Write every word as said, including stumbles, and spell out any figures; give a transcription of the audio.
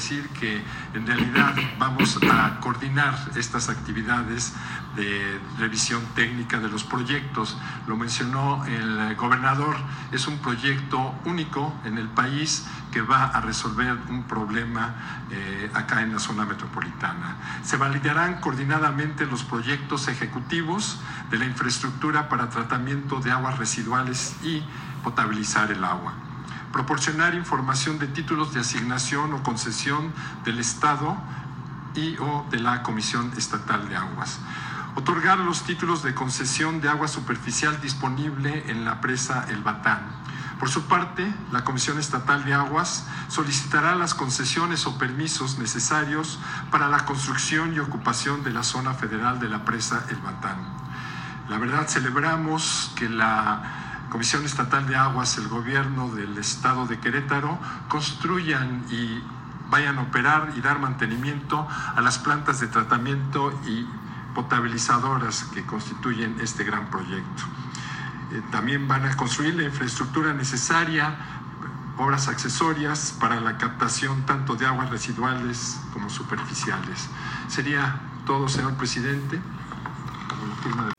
decir que en realidad vamos a coordinar estas actividades de revisión técnica de los proyectos. Lo mencionó el gobernador, es un proyecto único en el país que va a resolver un problema eh, acá en la zona metropolitana. Se validarán coordinadamente los proyectos ejecutivos de la infraestructura para tratamiento de aguas residuales y potabilizar el agua. Proporcionar información de títulos de asignación o concesión del Estado y o de la Comisión Estatal de Aguas. Otorgar los títulos de concesión de agua superficial disponible en la presa El Batán. Por su parte, la Comisión Estatal de Aguas solicitará las concesiones o permisos necesarios para la construcción y ocupación de la zona federal de la presa El Batán. La verdad, celebramos que la Comisión Estatal de Aguas, el gobierno del estado de Querétaro, construyan y vayan a operar y dar mantenimiento a las plantas de tratamiento y potabilizadoras que constituyen este gran proyecto. Eh, también van a construir la infraestructura necesaria, obras accesorias para la captación tanto de aguas residuales como superficiales. Sería todo, señor presidente. Con la firma del